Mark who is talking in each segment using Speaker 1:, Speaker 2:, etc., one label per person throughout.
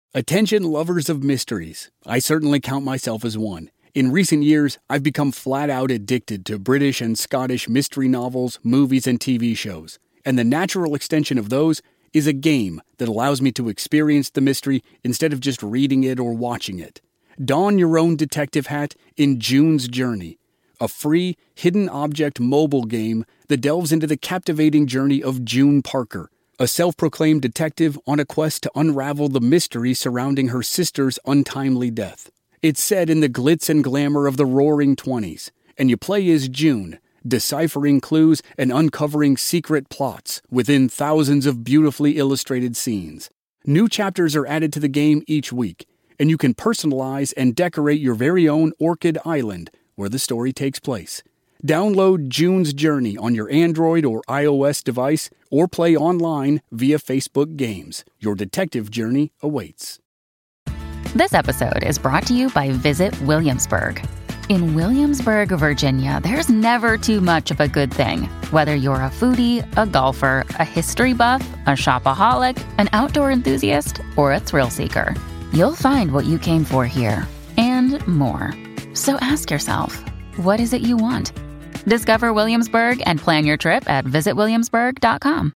Speaker 1: Attention lovers of mysteries. I certainly count myself as one. In recent years, I've become flat out addicted to British and Scottish mystery novels, movies, and TV shows. And the natural extension of those is a game that allows me to experience the mystery instead of just reading it or watching it. Don your own detective hat in June's Journey, a free, hidden object mobile game that delves into the captivating journey of June Parker, a self-proclaimed detective on a quest to unravel the mystery surrounding her sister's untimely death. It's set in the glitz and glamour of the Roaring '20s, and you play as June, deciphering clues and uncovering secret plots within thousands of beautifully illustrated scenes. New chapters are added to the game each week, and you can personalize and decorate your very own Orchid Island, where the story takes place. Download June's Journey on your Android or iOS device, or play online via Facebook Games. Your detective journey awaits.
Speaker 2: This episode is brought to you by Visit Williamsburg. In Williamsburg, Virginia, there's never too much of a good thing. Whether you're a foodie, a golfer, a history buff, a shopaholic, an outdoor enthusiast, or a thrill seeker, you'll find what you came for here and more. So ask yourself, what is it you want? Discover Williamsburg and plan your trip at visitwilliamsburg.com.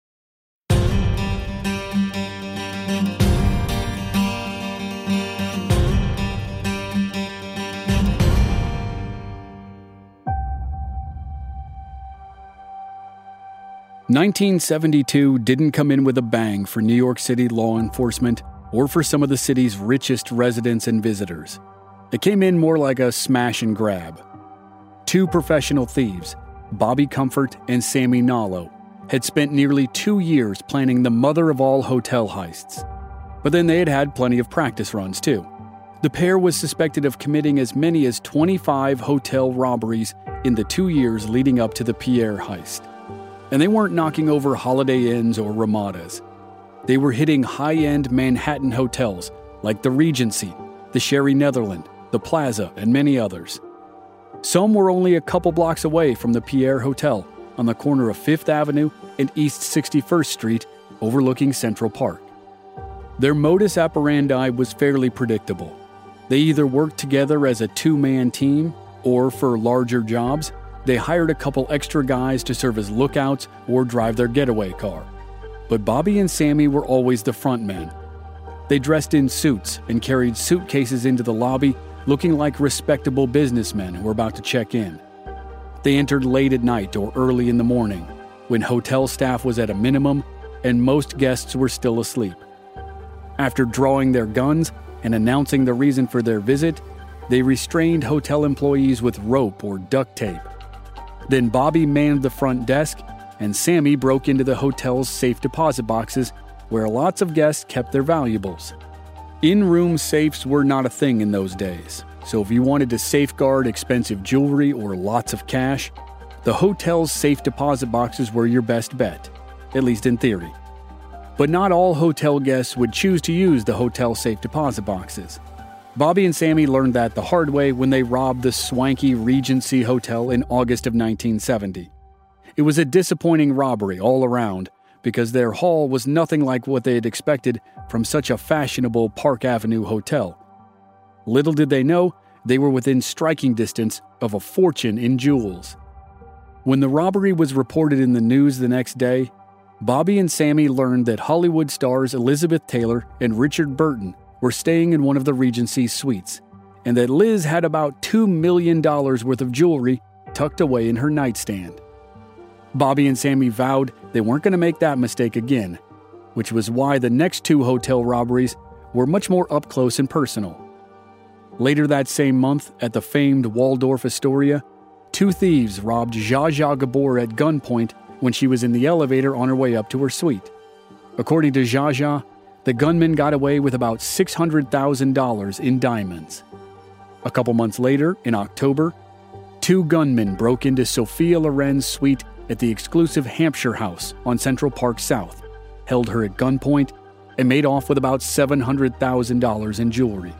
Speaker 1: "1972 didn't come in with a bang for New York City law enforcement or for some of the city's richest residents and visitors. It came in more like a smash and grab. Two professional thieves, Bobby Comfort and Sammy Nallo, had spent nearly 2 years planning the mother of all hotel heists. But then they had had plenty of practice runs too. The pair was suspected of committing as many as 25 hotel robberies in the 2 years leading up to the Pierre heist. And they weren't knocking over Holiday Inns or Ramadas. They were hitting high-end Manhattan hotels like the Regency, the Sherry Netherland, the Plaza, and many others. Some were only a couple blocks away from the Pierre Hotel on the corner of 5th Avenue and East 61st Street, overlooking Central Park. Their modus operandi was fairly predictable. They either worked together as a two-man team, or for larger jobs, they hired a couple extra guys to serve as lookouts or drive their getaway car. But Bobby and Sammy were always the front men. They dressed in suits and carried suitcases into the lobby, looking like respectable businessmen who were about to check in. They entered late at night or early in the morning, when hotel staff was at a minimum and most guests were still asleep. After drawing their guns and announcing the reason for their visit, they restrained hotel employees with rope or duct tape. Then Bobby manned the front desk, and Sammy broke into the hotel's safe deposit boxes, where lots of guests kept their valuables. In-room safes were not a thing in those days, so if you wanted to safeguard expensive jewelry or lots of cash, the hotel's safe deposit boxes were your best bet, at least in theory. But not all hotel guests would choose to use the hotel safe deposit boxes. Bobby and Sammy learned that the hard way when they robbed the swanky Regency Hotel in August of 1970. It was a disappointing robbery all around, because their haul was nothing like what they had expected from such a fashionable Park Avenue hotel. Little did they know, they were within striking distance of a fortune in jewels. When the robbery was reported in the news the next day, Bobby and Sammy learned that Hollywood stars Elizabeth Taylor and Richard Burton were staying in one of the Regency's suites, and that Liz had about $2 million worth of jewelry tucked away in her nightstand. Bobby and Sammy vowed they weren't going to make that mistake again, which was why the next two hotel robberies were much more up close and personal. Later that same month, at the famed Waldorf Astoria, two thieves robbed Zsa Zsa Gabor at gunpoint when she was in the elevator on her way up to her suite. According to Zsa Zsa, the gunman got away with about $600,000 in diamonds. A couple months later, in October, two gunmen broke into Sophia Loren's suite at the exclusive Hampshire House on Central Park South, held her at gunpoint, and made off with about $700,000 in jewelry.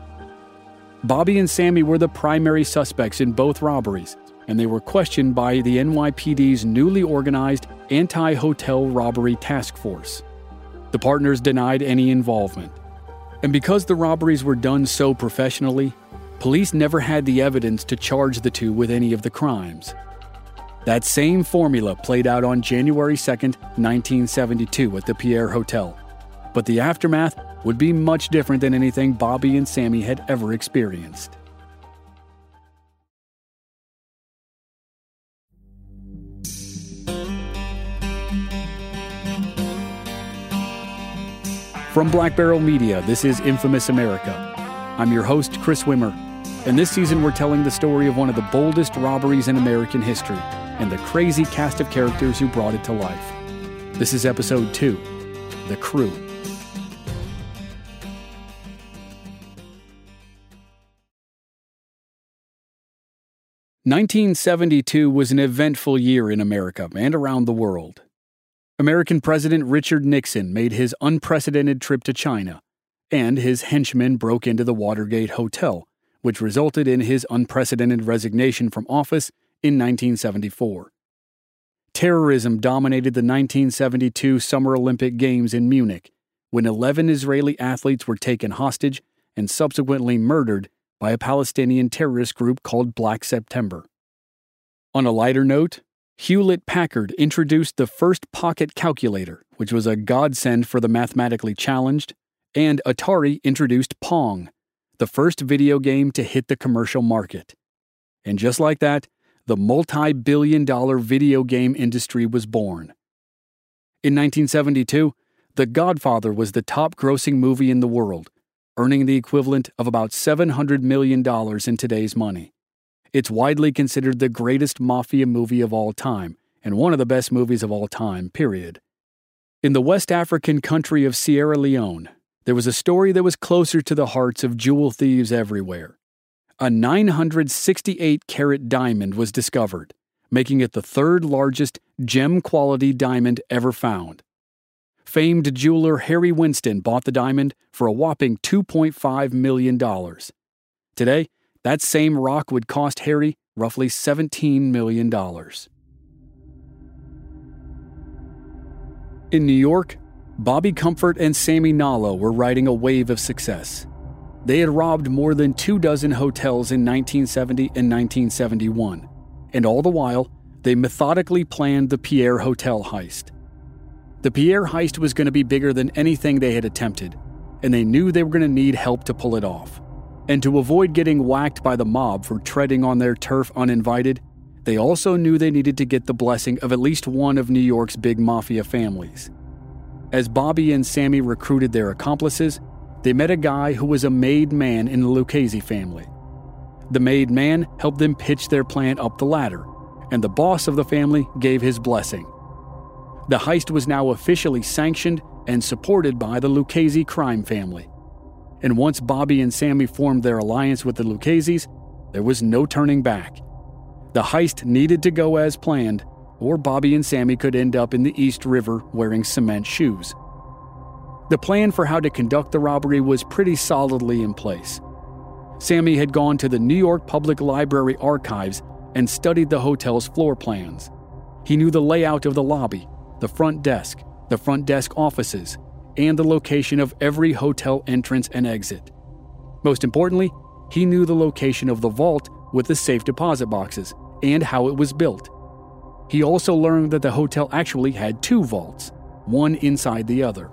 Speaker 1: Bobby and Sammy were the primary suspects in both robberies, and they were questioned by the NYPD's newly organized Anti-Hotel Robbery Task Force. The partners denied any involvement. And because the robberies were done so professionally, police never had the evidence to charge the two with any of the crimes. That same formula played out on January 2nd, 1972 at the Pierre Hotel. But the aftermath would be much different than anything Bobby and Sammy had ever experienced. From Black Barrel Media, this is Infamous America. I'm your host, Chris Wimmer, and this season we're telling the story of one of the boldest robberies in American history and the crazy cast of characters who brought it to life. This is Episode 2, The Crew. "1972 was an eventful year in America and around the world. American President Richard Nixon made his unprecedented trip to China, and his henchmen broke into the Watergate Hotel, which resulted in his unprecedented resignation from office in 1974. Terrorism dominated the 1972 Summer Olympic Games in Munich, when 11 Israeli athletes were taken hostage and subsequently murdered by a Palestinian terrorist group called Black September. On a lighter note, Hewlett-Packard introduced the first pocket calculator, which was a godsend for the mathematically challenged, and Atari introduced Pong, the first video game to hit the commercial market. And just like that, the multi-billion-dollar video game industry was born. In 1972, The Godfather was the top-grossing movie in the world, earning the equivalent of about $700 million in today's money. It's widely considered the greatest mafia movie of all time, and one of the best movies of all time, period. In the West African country of Sierra Leone, there was a story that was closer to the hearts of jewel thieves everywhere. A 968-carat diamond was discovered, making it the third largest gem-quality diamond ever found. Famed jeweler Harry Winston bought the diamond for a whopping $2.5 million. Today, that same rock would cost Harry roughly $17 million. In New York, Bobby Comfort and Sammy Nallo were riding a wave of success. They had robbed more than 24 hotels in 1970 and 1971, and all the while, they methodically planned the Pierre Hotel heist. The Pierre heist was going to be bigger than anything they had attempted, and they knew they were going to need help to pull it off. And to avoid getting whacked by the mob for treading on their turf uninvited, they also knew they needed to get the blessing of at least one of New York's big mafia families. As Bobby and Sammy recruited their accomplices, they met a guy who was a made man in the Lucchese family. The made man helped them pitch their plan up the ladder, and the boss of the family gave his blessing. The heist was now officially sanctioned and supported by the Lucchese crime family. And once Bobby and Sammy formed their alliance with the Luccheses, there was no turning back. The heist needed to go as planned, or Bobby and Sammy could end up in the East River wearing cement shoes. The plan for how to conduct the robbery was pretty solidly in place. Sammy had gone to the New York Public Library archives and studied the hotel's floor plans. He knew the layout of the lobby, the front desk offices, and the location of every hotel entrance and exit. Most importantly, he knew the location of the vault with the safe deposit boxes and how it was built. He also learned that the hotel actually had two vaults, one inside the other.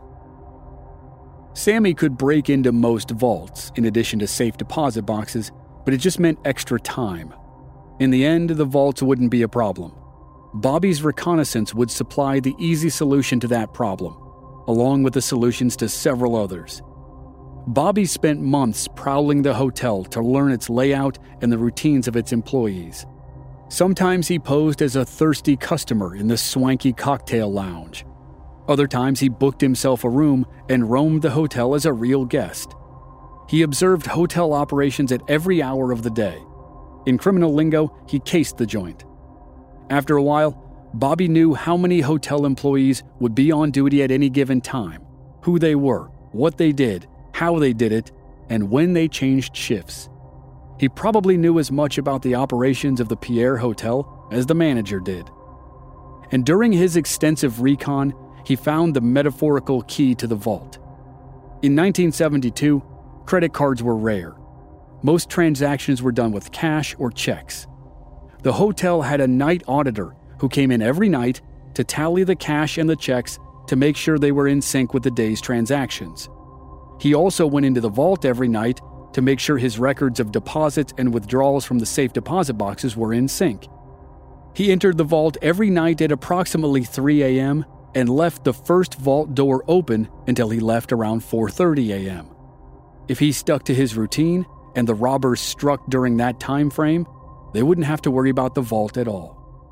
Speaker 1: Sammy could break into most vaults, in addition to safe deposit boxes, but it just meant extra time. In the end, the vaults wouldn't be a problem. Bobby's reconnaissance would supply the easy solution to that problem, along with the solutions to several others. Bobby spent months prowling the hotel to learn its layout and the routines of its employees. Sometimes he posed as a thirsty customer in the swanky cocktail lounge. Other times he booked himself a room and roamed the hotel as a real guest. He observed hotel operations at every hour of the day. In criminal lingo, he cased the joint. After a while, Bobby knew how many hotel employees would be on duty at any given time, who they were, what they did, how they did it, and when they changed shifts. He probably knew as much about the operations of the Pierre Hotel as the manager did. And during his extensive recon, he found the metaphorical key to the vault. In 1972, credit cards were rare. Most transactions were done with cash or checks. The hotel had a night auditor who came in every night to tally the cash and the checks to make sure they were in sync with the day's transactions. He also went into the vault every night to make sure his records of deposits and withdrawals from the safe deposit boxes were in sync. He entered the vault every night at approximately 3 a.m. and left the first vault door open until he left around 4:30 a.m. If he stuck to his routine and the robbers struck during that time frame, they wouldn't have to worry about the vault at all.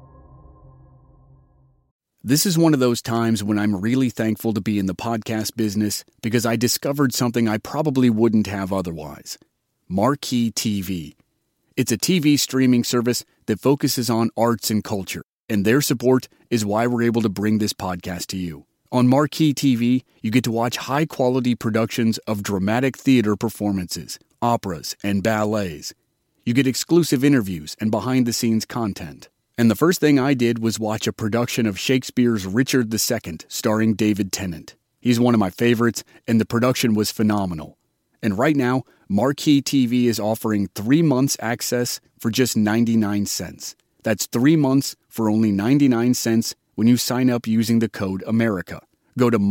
Speaker 1: This is one of those times when I'm really thankful to be in the podcast business because I discovered something I probably wouldn't have otherwise. Marquee TV. It's a TV streaming service that focuses on arts and culture, and their support is why we're able to bring this podcast to you. On Marquee TV, you get to watch high-quality productions of dramatic theater performances, operas, and ballets. You get exclusive interviews and behind-the-scenes content. And the first thing I did was watch a production of Shakespeare's Richard II starring David Tennant. He's one of my favorites, and the production was phenomenal. And right now, Marquee TV is offering 3 months access for just 99 cents. That's 3 months for only 99 cents when you sign up using the code AMERICA. Go to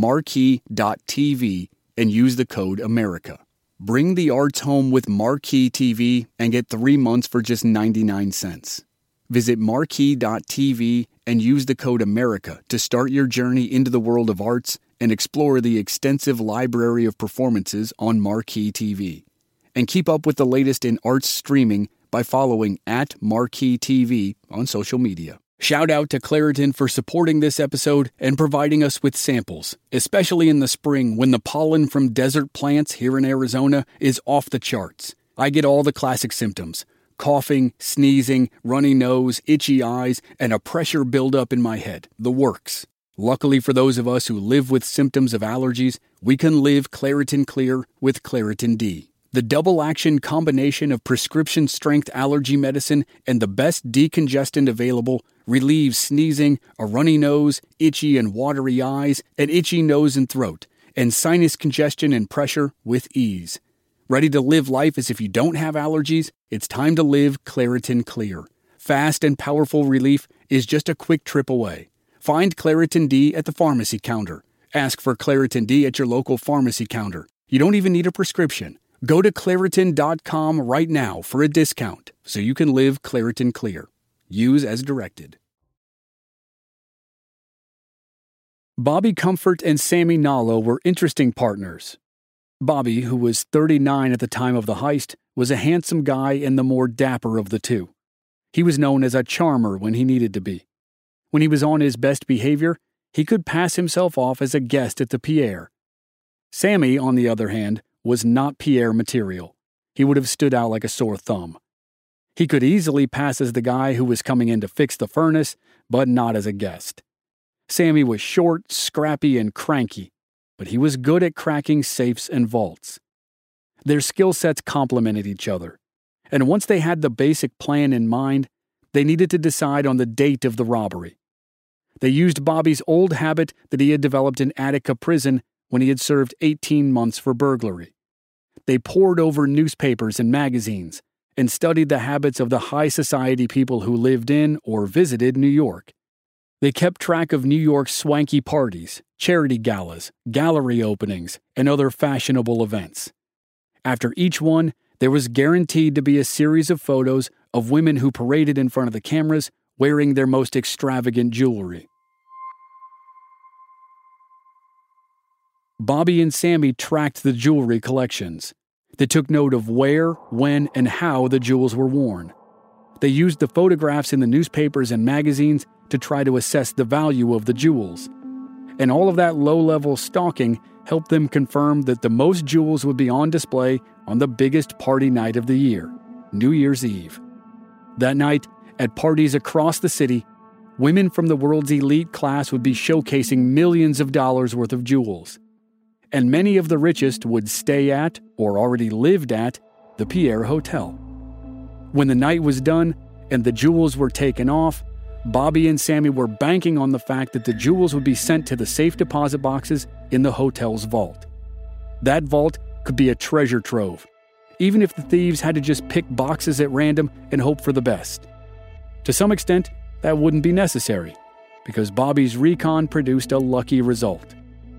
Speaker 1: marquee.tv and use the code AMERICA. Bring the arts home with Marquee TV and get 3 months for just 99 cents. Visit marquee.tv and use the code AMERICA to start your journey into the world of arts and explore the extensive library of performances on Marquee TV. And keep up with the latest in arts streaming by following @Marquee TV on social media. Shout out to Claritin for supporting this episode and providing us with samples, especially in the spring when the pollen from desert plants here in Arizona is off the charts. I get all the classic symptoms: coughing, sneezing, runny nose, itchy eyes, and a pressure buildup in my head. The works. Luckily for those of us who live with symptoms of allergies, we can live Claritin Clear with Claritin D. The double-action combination of prescription-strength allergy medicine and the best decongestant available relieves sneezing, a runny nose, itchy and watery eyes, an itchy nose and throat, and sinus congestion and pressure with ease. Ready to live life as if you don't have allergies? It's time to live Claritin Clear. Fast and powerful relief is just a quick trip away. Find Claritin D at the pharmacy counter. Ask for Claritin D at your local pharmacy counter. You don't even need a prescription. Go to Claritin.com right now for a discount so you can live Claritin Clear. Use as directed. Bobby Comfort and Sammy Nallo were interesting partners. Bobby, who was 39 at the time of the heist, was a handsome guy and the more dapper of the two. He was known as a charmer when he needed to be. When he was on his best behavior, he could pass himself off as a guest at the Pierre. Sammy, on the other hand, was not Pierre material. He would have stood out like a sore thumb. He could easily pass as the guy who was coming in to fix the furnace, but not as a guest. Sammy was short, scrappy, and cranky, but he was good at cracking safes and vaults. Their skill sets complemented each other, and once they had the basic plan in mind, they needed to decide on the date of the robbery. They used Bobby's old habit that he had developed in Attica prison when he had served 18 months for burglary. They pored over newspapers and magazines and studied the habits of the high society people who lived in or visited New York. They kept track of New York's swanky parties, charity galas, gallery openings, and other fashionable events. After each one, there was guaranteed to be a series of photos of women who paraded in front of the cameras wearing their most extravagant jewelry. Bobby and Sammy tracked the jewelry collections. They took note of where, when, and how the jewels were worn. They used the photographs in the newspapers and magazines to try to assess the value of the jewels. And all of that low-level stalking helped them confirm that the most jewels would be on display on the biggest party night of the year, New Year's Eve. That night, at parties across the city, women from the world's elite class would be showcasing millions of dollars worth of jewels. And many of the richest would stay at, or already lived at, the Pierre Hotel. When the night was done and the jewels were taken off, Bobby and Sammy were banking on the fact that the jewels would be sent to the safe deposit boxes in the hotel's vault. That vault could be a treasure trove, even if the thieves had to just pick boxes at random and hope for the best. To some extent, that wouldn't be necessary, because Bobby's recon produced a lucky result.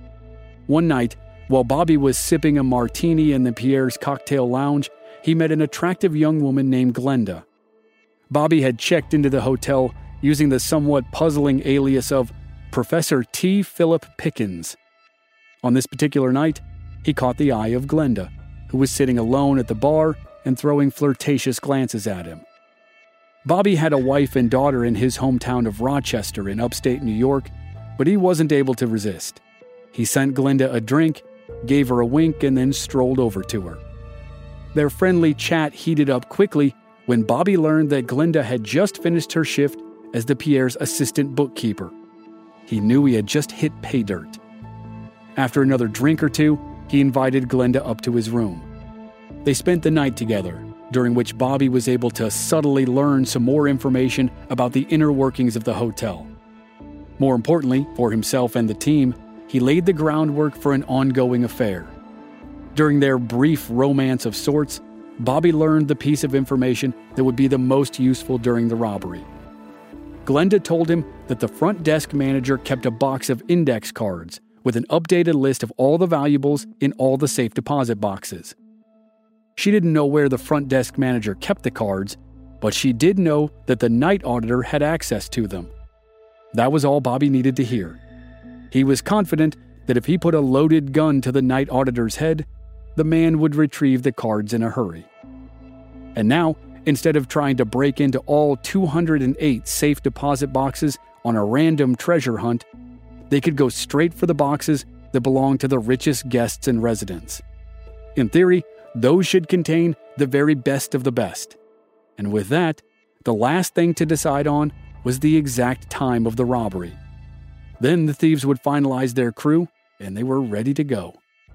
Speaker 1: One night, while Bobby was sipping a martini in the Pierre's cocktail lounge, he met an attractive young woman named Glenda. Bobby had checked into the hotel using the somewhat puzzling alias of Professor T. Philip Pickens. On this particular night, he caught the eye of Glenda, who was sitting alone at the bar and throwing flirtatious glances at him. Bobby had a wife and daughter in his hometown of Rochester in upstate New York, but he wasn't able to resist. He sent Glenda a drink, gave her a wink, and then strolled over to her. Their friendly chat heated up quickly when Bobby learned that Glenda had just finished her shift as the Pierre's assistant bookkeeper. He knew he had just hit pay dirt. After another drink or two, he invited Glenda up to his room. They spent the night together, during which Bobby was able to subtly learn some more information about the inner workings of the hotel. More importantly, for himself and the team, he laid the groundwork for an ongoing affair. During their brief romance of sorts, Bobby learned the piece of information that would be the most useful during the robbery. Glenda told him that the front desk manager kept a box of index cards with an updated list of all the valuables in all the safe deposit boxes. She didn't know where the front desk manager kept the cards, but she did know that the night auditor had access to them. That was all Bobby needed to hear. He was confident that if he put a loaded gun to the night auditor's head, the man would retrieve the cards in a hurry. And now, instead of trying to break into all 208 safe deposit boxes on a random treasure hunt, they could go straight for the boxes that belonged to the richest guests and residents. In theory, those should contain the very best of the best. And with that, the last thing to decide on was the exact time of the robbery. Then the thieves would finalize their crew, and they were ready to go.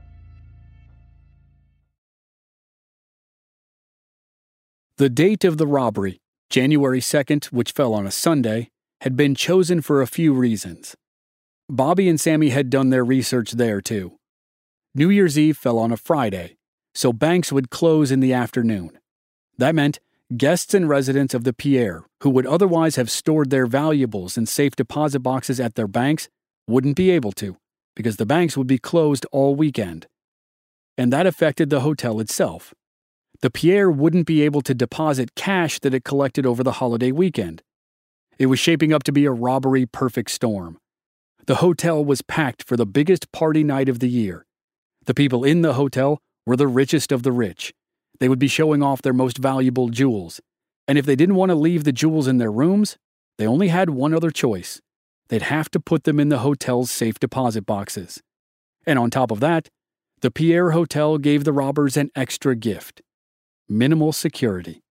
Speaker 1: The date of the robbery, January 2nd, which fell on a Sunday, had been chosen for a few reasons. Bobby and Sammy had done their research there too. New Year's Eve fell on a Friday, so banks would close in the afternoon. That meant guests and residents of the Pierre, who would otherwise have stored their valuables in safe deposit boxes at their banks, wouldn't be able to, because the banks would be closed all weekend. And that affected the hotel itself. The Pierre wouldn't be able to deposit cash that it collected over the holiday weekend. It was shaping up to be a robbery-perfect storm. The hotel was packed for the biggest party night of the year. The people in the hotel were the richest of the rich. They would be showing off their most valuable jewels. And if they didn't want to leave the jewels in their rooms, they only had one other choice. They'd have to put them in the hotel's safe deposit boxes. And on top of that, the Pierre Hotel gave the robbers an extra gift: minimal security.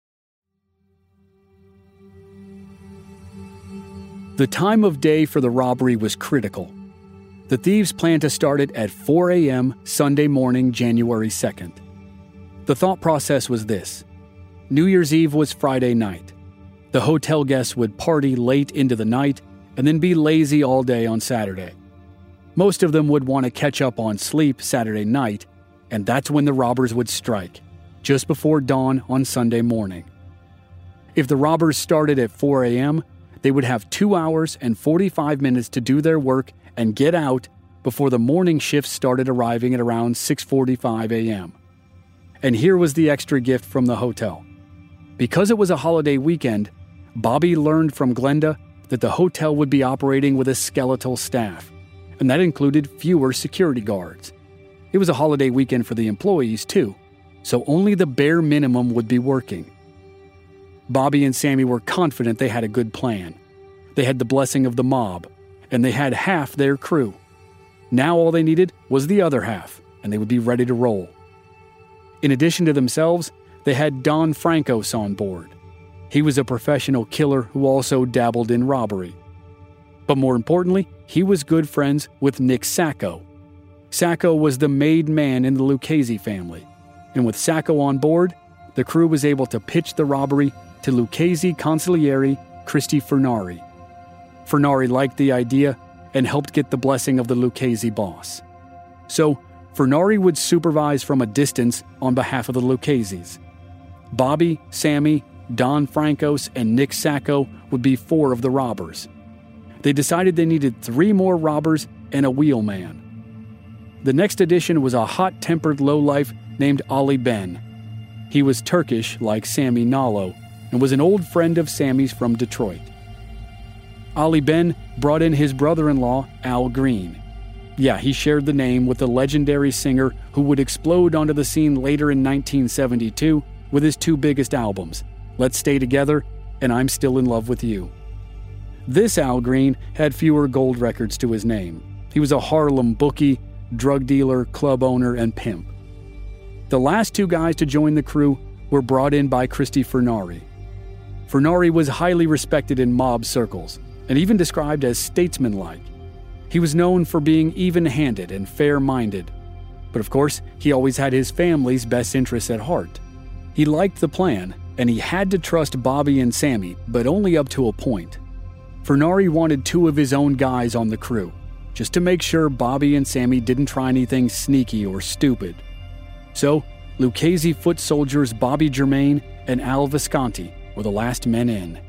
Speaker 1: The time of day for the robbery was critical. The thieves planned to start it at 4 a.m. Sunday morning, January 2nd. The thought process was this: New Year's Eve was Friday night. The hotel guests would party late into the night and then be lazy all day on Saturday. Most of them would want to catch up on sleep Saturday night, and that's when the robbers would strike, just before dawn on Sunday morning. If the robbers started at 4 a.m., they would have 2 hours and 45 minutes to do their work and get out before the morning shift started arriving at around 6:45 a.m. And here was the extra gift from the hotel. Because it was a holiday weekend, Bobby learned from Glenda that the hotel would be operating with a skeletal staff, and that included fewer security guards. It was a holiday weekend for the employees, too, so only the bare minimum would be working. Bobby and Sammy were confident they had a good plan. They had the blessing of the mob, and they had half their crew. Now all they needed was the other half, and they would be ready to roll. In addition to themselves, they had Don Francos on board. He was a professional killer who also dabbled in robbery. But more importantly, he was good friends with Nick Sacco. Sacco was the made man in the Lucchese family, and with Sacco on board, the crew was able to pitch the robbery to Lucchese consigliere Christy Furnari. Furnari liked the idea and helped get the blessing of the Lucchese boss. So, Furnari would supervise from a distance on behalf of the Lucchese's. Bobby, Sammy, Don Francos, and Nick Sacco would be 4 of the robbers. They decided they needed 3 more robbers and a wheelman. The next addition was a hot-tempered lowlife named Ali Ben. He was Turkish, like Sammy Nalo, and was an old friend of Sammy's from Detroit. Ali Ben brought in his brother-in-law, Al Green. Yeah, he shared the name with the legendary singer who would explode onto the scene later in 1972 with his 2 biggest albums, Let's Stay Together and I'm Still in Love with You. This Al Green had fewer gold records to his name. He was a Harlem bookie, drug dealer, club owner, and pimp. The last 2 guys to join the crew were brought in by Christy Furnari. Furnari was highly respected in mob circles, and even described as statesmanlike. He was known for being even-handed and fair-minded, but of course, he always had his family's best interests at heart. He liked the plan, and he had to trust Bobby and Sammy, but only up to a point. Furnari wanted 2 of his own guys on the crew, just to make sure Bobby and Sammy didn't try anything sneaky or stupid. So, Lucchese foot soldiers Bobby Germain and Al Visconti were the last men in.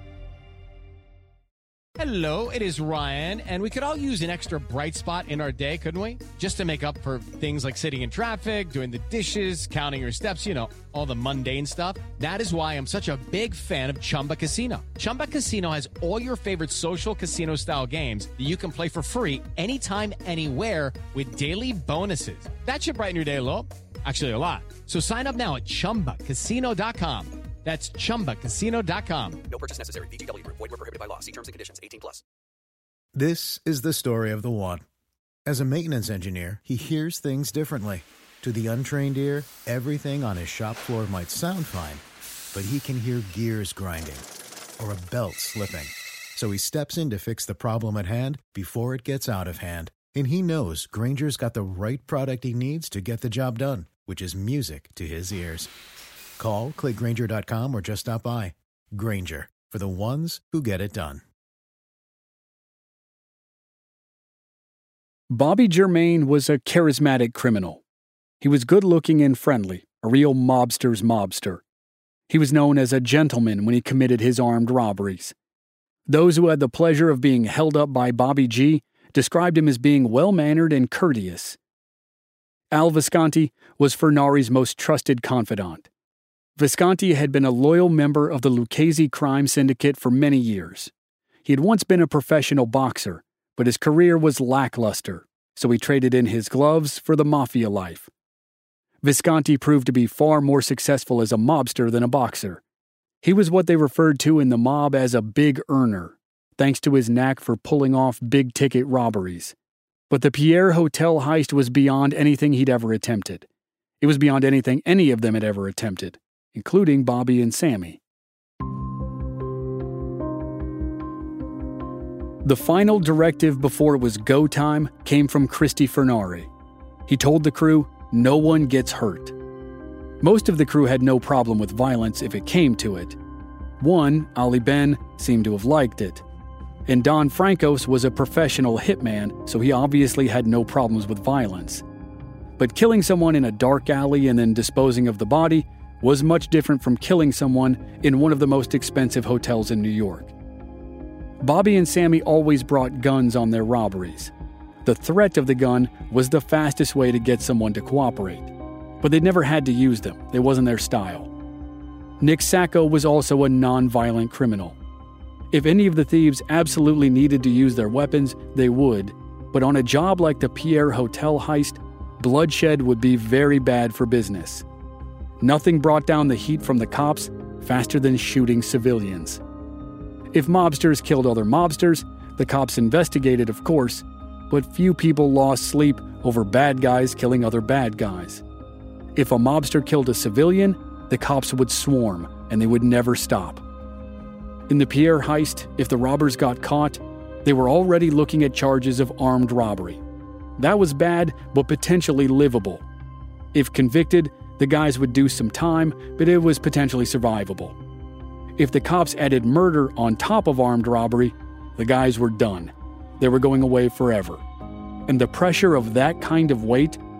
Speaker 3: Hello, it is Ryan, and we could all use an extra bright spot in our day, couldn't we? Just to make up for things like sitting in traffic, doing the dishes, counting your steps, all the mundane stuff. That is why I'm such a big fan of Chumba Casino. Chumba Casino has all your favorite social casino-style games that you can play for free anytime, anywhere with daily bonuses. That should brighten your day a little. Actually, a lot. So sign up now at ChumbaCasino.com. That's ChumbaCasino.com.
Speaker 4: No purchase necessary. VGW Group. Void where prohibited by law. See terms and conditions. 18+.
Speaker 5: This is the story of the one. As a maintenance engineer, he hears things differently. To the untrained ear, everything on his shop floor might sound fine, but he can hear gears grinding or a belt slipping. So he steps in to fix the problem at hand before it gets out of hand. And he knows Grainger's got the right product he needs to get the job done, which is music to his ears. Call, click Grainger.com, or just stop by. Grainger, for the ones who get it done.
Speaker 1: Bobby Germain was a charismatic criminal. He was good-looking and friendly, a real mobster's mobster. He was known as a gentleman when he committed his armed robberies. Those who had the pleasure of being held up by Bobby G described him as being well-mannered and courteous. Al Visconti was Furnari's most trusted confidant. Visconti had been a loyal member of the Lucchese crime syndicate for many years. He had once been a professional boxer, but his career was lackluster, so he traded in his gloves for the mafia life. Visconti proved to be far more successful as a mobster than a boxer. He was what they referred to in the mob as a big earner, thanks to his knack for pulling off big-ticket robberies. But the Pierre Hotel heist was beyond anything he'd ever attempted. It was beyond anything any of them had ever attempted, including Bobby and Sammy. The final directive before it was go time came from Christy Furnari. He told the crew, no one gets hurt. Most of the crew had no problem with violence if it came to it. One, Ali Ben, seemed to have liked it. And Don Francos was a professional hitman, so he obviously had no problems with violence. But killing someone in a dark alley and then disposing of the body was much different from killing someone in one of the most expensive hotels in New York. Bobby and Sammy always brought guns on their robberies. The threat of the gun was the fastest way to get someone to cooperate. But they never had to use them. It wasn't their style. Nick Sacco was also a non-violent criminal. If any of the thieves absolutely needed to use their weapons, they would. But on a job like the Pierre Hotel heist, bloodshed would be very bad for business. Nothing brought down the heat from the cops faster than shooting civilians. If mobsters killed other mobsters, the cops investigated, of course, but few people lost sleep over bad guys killing other bad guys. If a mobster killed a civilian, the cops would swarm, and they would never stop. In the Pierre heist, if the robbers got caught, they were already looking at charges of armed robbery. That was bad, but potentially livable. If convicted, the guys would do some time, but it was potentially survivable. If the cops added murder on top of armed robbery, the guys were done. They were going away forever. And the pressure of that kind of weight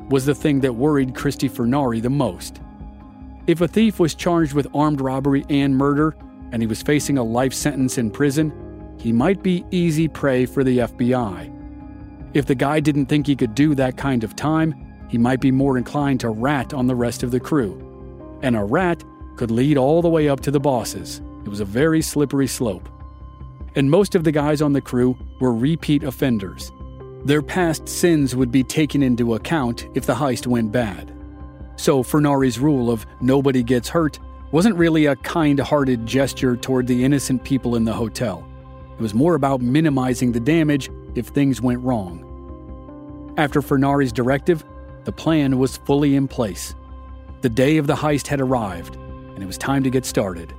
Speaker 1: was the thing that worried Christy Furnari the most. If a thief was charged with armed robbery and murder, and he was facing a life sentence in prison, he might be easy prey for the FBI. If the guy didn't think he could do that kind of time, he might be more inclined to rat on the rest of the crew. And a rat could lead all the way up to the bosses. It was a very slippery slope. And most of the guys on the crew were repeat offenders. Their past sins would be taken into account if the heist went bad. So Furnari's rule of nobody gets hurt wasn't really a kind-hearted gesture toward the innocent people in the hotel. It was more about minimizing the damage if things went wrong. After Furnari's directive, the plan was fully in place. The day of the heist had arrived, and it was time to get started.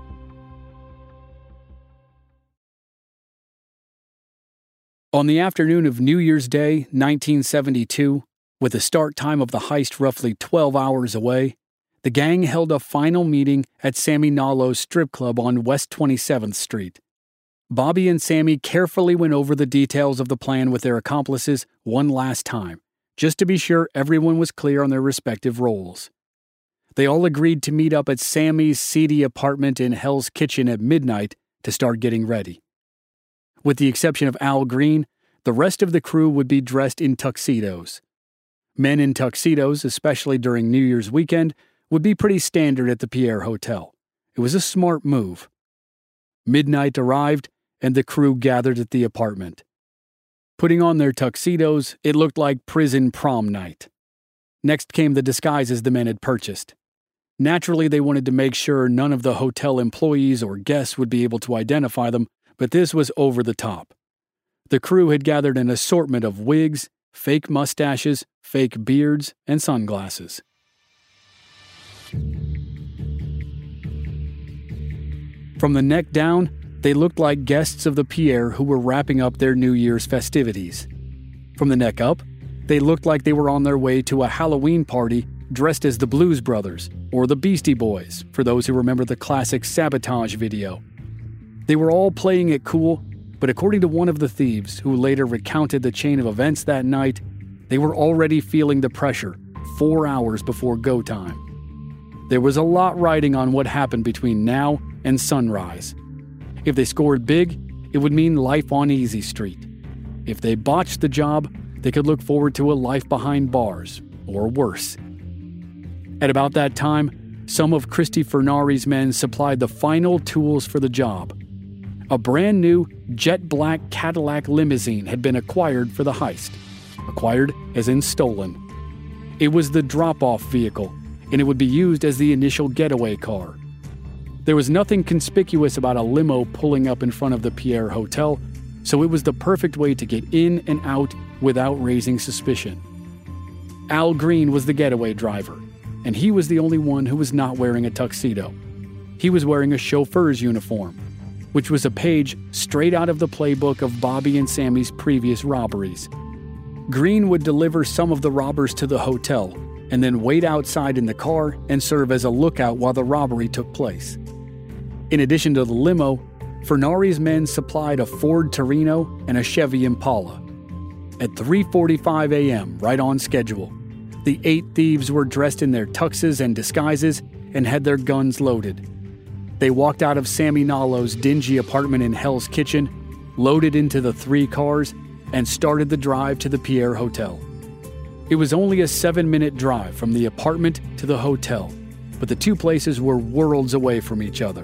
Speaker 1: On the afternoon of New Year's Day, 1972, with the start time of the heist roughly 12 hours away, the gang held a final meeting at Sammy Nalo's strip club on West 27th Street. Bobby and Sammy carefully went over the details of the plan with their accomplices one last time, just to be sure everyone was clear on their respective roles. They all agreed to meet up at Sammy's seedy apartment in Hell's Kitchen at midnight to start getting ready. With the exception of Al Green, the rest of the crew would be dressed in tuxedos. Men in tuxedos, especially during New Year's weekend, would be pretty standard at the Pierre Hotel. It was a smart move. Midnight arrived, and the crew gathered at the apartment. Putting on their tuxedos, it looked like prison prom night. Next came the disguises the men had purchased. Naturally, they wanted to make sure none of the hotel employees or guests would be able to identify them, but this was over the top. The crew had gathered an assortment of wigs, fake mustaches, fake beards, and sunglasses. From the neck down, they looked like guests of the Pierre who were wrapping up their New Year's festivities. From the neck up, they looked like they were on their way to a Halloween party dressed as the Blues Brothers or the Beastie Boys, for those who remember the classic Sabotage video. They were all playing it cool, but according to one of the thieves, who later recounted the chain of events that night, they were already feeling the pressure 4 hours before go time. There was a lot riding on what happened between now and sunrise. If they scored big, it would mean life on Easy Street. If they botched the job, they could look forward to a life behind bars, or worse. At about that time, some of Christy Furnari's men supplied the final tools for the job. A brand new jet black Cadillac limousine had been acquired for the heist. Acquired as in stolen. It was the drop-off vehicle, and it would be used as the initial getaway car. There was nothing conspicuous about a limo pulling up in front of the Pierre Hotel, so it was the perfect way to get in and out without raising suspicion. Al Green was the getaway driver, and he was the only one who was not wearing a tuxedo. He was wearing a chauffeur's uniform, which was a page straight out of the playbook of Bobby and Sammy's previous robberies. Green would deliver some of the robbers to the hotel, and then wait outside in the car and serve as a lookout while the robbery took place. In addition to the limo, Furnari's men supplied a Ford Torino and a Chevy Impala. At 3:45 a.m., right on schedule, the 8 thieves were dressed in their tuxes and disguises and had their guns loaded. They walked out of Sammy Nalo's dingy apartment in Hell's Kitchen, loaded into the 3 cars, and started the drive to the Pierre Hotel. It was only a 7-minute drive from the apartment to the hotel, but the two places were worlds away from each other.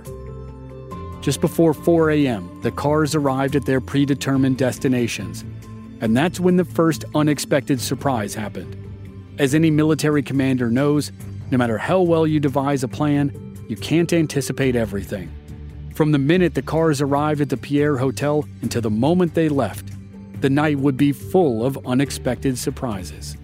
Speaker 1: Just before 4 a.m., the cars arrived at their predetermined destinations, and that's when the first unexpected surprise happened. As any military commander knows, no matter how well you devise a plan, you can't anticipate everything. From the minute the cars arrived at the Pierre Hotel until the moment they left, the night would be full of unexpected surprises.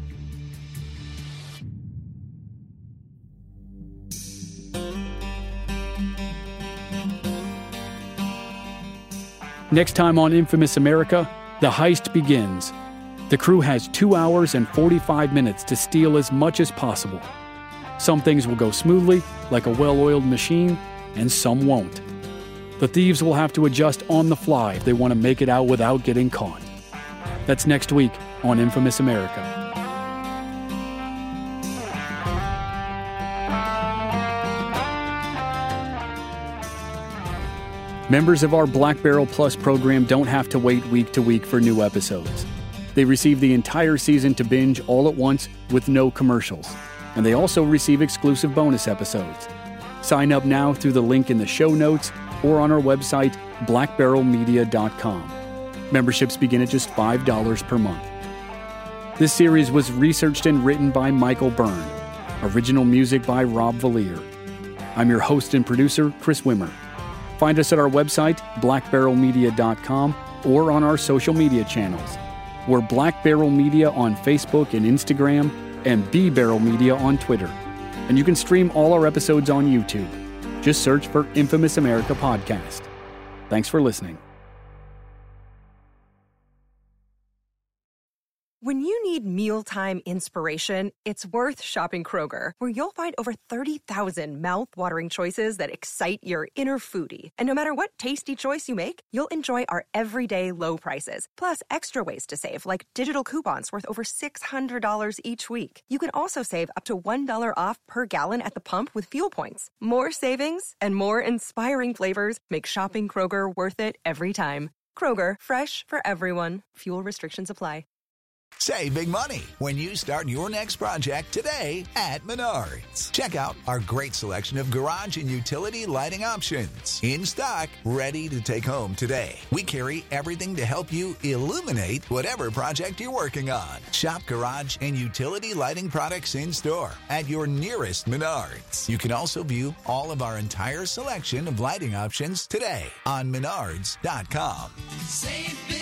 Speaker 1: Next time on Infamous America, the heist begins. The crew has 2 hours and 45 minutes to steal as much as possible. Some things will go smoothly, like a well-oiled machine, and some won't. The thieves will have to adjust on the fly if they want to make it out without getting caught. That's next week on Infamous America. Members of our Black Barrel Plus program don't have to wait week to week for new episodes. They receive the entire season to binge all at once with no commercials. And they also receive exclusive bonus episodes. Sign up now through the link in the show notes or on our website, blackbarrelmedia.com. Memberships begin at just $5 per month. This series was researched and written by Michael Byrne. Original music by Rob Valier. I'm your host and producer, Chris Wimmer. Find us at our website, blackbarrelmedia.com, or on our social media channels. We're Black Barrel Media on Facebook and Instagram, and B Barrel Media on Twitter. And you can stream all our episodes on YouTube. Just search for Infamous America Podcast. Thanks for listening.
Speaker 6: When you need mealtime inspiration, it's worth shopping Kroger, where you'll find over 30,000 mouth-watering choices that excite your inner foodie. And no matter what tasty choice you make, you'll enjoy our everyday low prices, plus extra ways to save, like digital coupons worth over $600 each week. You can also save up to $1 off per gallon at the pump with fuel points. More savings and more inspiring flavors make shopping Kroger worth it every time. Kroger, fresh for everyone. Fuel restrictions apply.
Speaker 7: Save big money when you start your next project today at Menards. Check out our great selection of garage and utility lighting options. In stock, ready to take home today. We carry everything to help you illuminate whatever project you're working on. Shop garage and utility lighting products in store at your nearest Menards. You can also view all of our entire selection of lighting options today on Menards.com.
Speaker 8: Save big